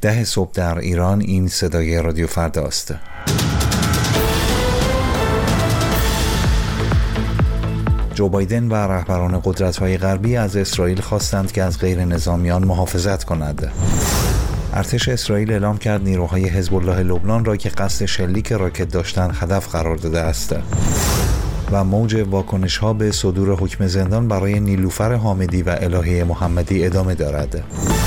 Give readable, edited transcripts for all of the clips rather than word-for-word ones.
10 صبح در ایران. این صدای رادیو فردا است. جو بایدن و رهبران قدرت‌های غربی از اسرائیل خواستند که از غیر نظامیان محافظت کند. ارتش اسرائیل اعلام کرد نیروهای حزب الله لبنان را که قصد شلیک راکت داشتند هدف قرار داده است. و موج واکنش‌ها به صدور حکم زندان برای نیلوفر حامدی و الهه محمدی ادامه دارد.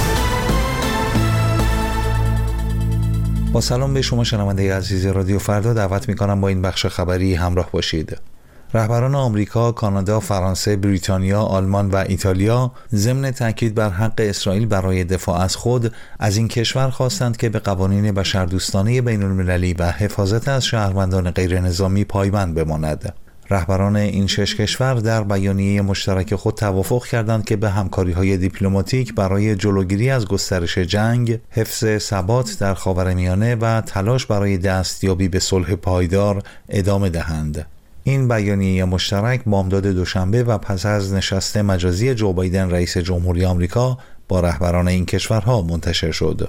با سلام به شما شنونده عزیز رادیو فردا، دعوت می‌کنم با این بخش خبری همراه باشید. رهبران آمریکا، کانادا، فرانسه، بریتانیا، آلمان و ایتالیا ضمن تاکید بر حق اسرائیل برای دفاع از خود از این کشور خواستند که به قوانین بشردوستانه بین‌المللی و حفاظت از شهروندان غیر نظامی پایبند بماند. رهبران این 6 کشور در بیانیه مشترک خود توافق کردند که به همکاری‌های دیپلماتیک برای جلوگیری از گسترش جنگ، حفظ ثبات در خاورمیانه و تلاش برای دستیابی به صلح پایدار ادامه دهند. این بیانیه مشترک بامداد دوشنبه و پس از نشست مجازی جو بایدن رئیس جمهوری آمریکا با رهبران این کشورها منتشر شد.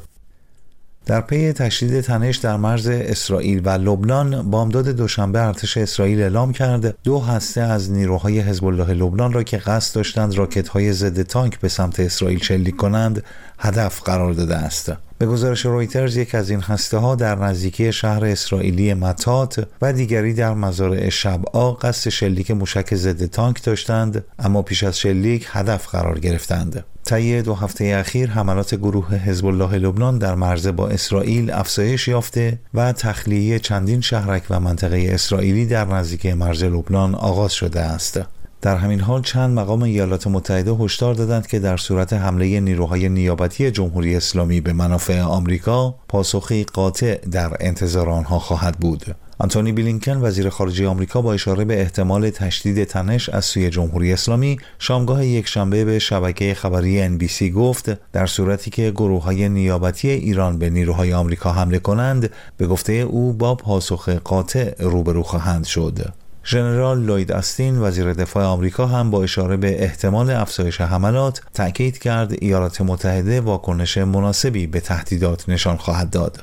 در پی تشدید تنش در مرز اسرائیل و لبنان، بامداد دوشنبه ارتش اسرائیل اعلام کرد 2 هسته از نیروهای حزب الله لبنان را که قصد داشتند راکت‌های ضد تانک به سمت اسرائیل شلیک کنند هدف قرار داده است. به گزارش رویترز، یک از این هسته‌ها در نزدیکی شهر اسرائیلی متات و دیگری در مزارع شبعا قصد شلیک موشک ضد تانک داشتند، اما پیش از شلیک هدف قرار گرفتند. طی 2 هفته اخیر حملات گروه حزب الله لبنان در مرز با اسرائیل افزایش یافته و تخلیه چندین شهرک و منطقه اسرائیلی در نزدیکی مرز لبنان آغاز شده است. در همین حال چند مقام ایالات متحده هشدار دادند که در صورت حمله نیروهای نیابتی جمهوری اسلامی به منافع آمریکا، پاسخی قاطع در انتظار آنها خواهد بود. آنتونی بلینکن وزیر خارجه آمریکا با اشاره به احتمال تشدید تنش از سوی جمهوری اسلامی شامگاه یکشنبه به شبکه خبری NBC گفت در صورتی که گروه‌های نیابتی ایران به نیروهای آمریکا حمله کنند، به گفته او با پاسخ قاطع روبرو خواهند شد. ژنرال لوید استین وزیر دفاع آمریکا هم با اشاره به احتمال افزایش حملات تاکید کرد ایالات متحده واکنش مناسبی به تهدیدات نشان خواهد داد.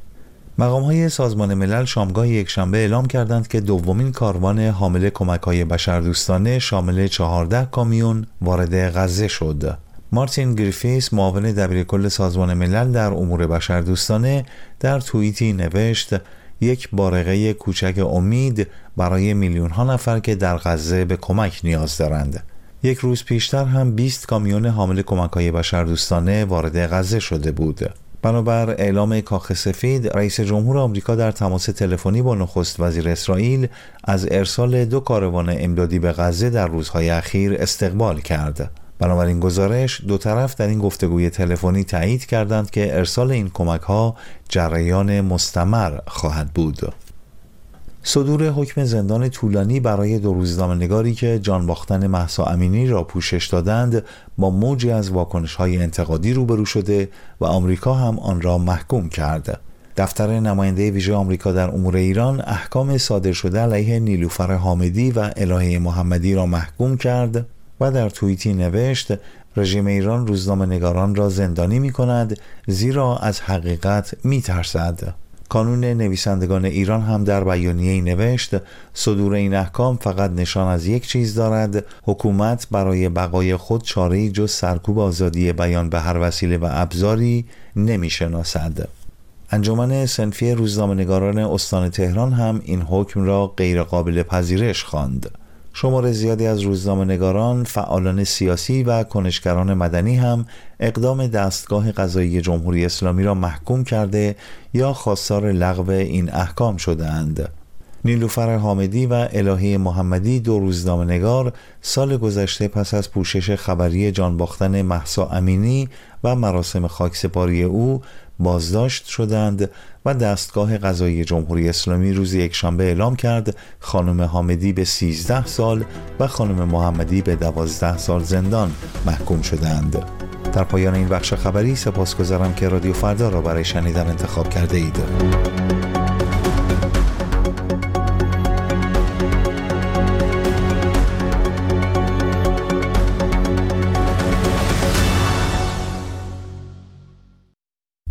مقام‌های سازمان ملل شامگاه یکشنبه اعلام کردند که دومین کاروان حامل کمک‌های بشردوستانه شامل 14 کامیون وارد غزه شد. مارتین گریفیس معاون دبیرکل سازمان ملل در امور بشردوستانه در توییتی نوشت: یک بارقه کوچک امید برای میلیون‌ها نفر که در غزه به کمک نیاز دارند. 1 روز پیشتر هم 20 کامیون حامل کمک‌های بشردوستانه وارد غزه شده بود. بنابر اعلام کاخ سفید، رئیس جمهور آمریکا در تماس تلفنی با نخست وزیر اسرائیل از ارسال 2 کاروان امدادی به غزه در روزهای اخیر استقبال کرد. بنابراین گزارش، 2 طرف در این گفتگوی تلفنی تایید کردند که ارسال این کمک‌ها جریان مستمر خواهد بود. صدور حکم زندان طولانی برای 2 روزنامه‌نگاری که جان باختن مهسا امینی را پوشش دادند با موجی از واکنش‌های انتقادی روبرو شده و آمریکا هم آن را محکوم کرد. دفتر نماینده ویژه آمریکا در امور ایران احکام صادر شده علیه نیلوفر حامدی و الهه محمدی را محکوم کرد و در توییتی نوشت: رژیم ایران روزنامه‌نگاران را زندانی می‌کند زیرا از حقیقت می‌ترسد. کانون نویسندگان ایران هم در بیانیه‌ای نوشت: صدور این احکام فقط نشان از یک چیز دارد، حکومت برای بقای خود چاره‌ای جز سرکوب آزادی بیان به هر وسیله و ابزاری نمی‌شناسد. انجمن صنفی روزنامه‌نگاران استان تهران هم این حکم را غیر قابل پذیرش خواند. شمار زیادی از روزنامه‌نگاران، فعالان سیاسی و کنشگران مدنی هم اقدام دستگاه قضایی جمهوری اسلامی را محکوم کرده یا خواستار لغو این احکام شده‌اند. نیلوفر حامدی و الهه محمدی، 2 روزنامه‌نگار، سال گذشته پس از پوشش خبری جان باختن مهسا امینی و مراسم خاکسپاری او بازداشت شدند و دستگاه قضایی جمهوری اسلامی روز یکشنبه اعلام کرد خانم حامدی به 13 سال و خانم محمدی به 12 سال زندان محکوم شدند. در پایان این بخش خبری سپاسگزارم که رادیو فردا را برای شنیدن انتخاب کرده اید.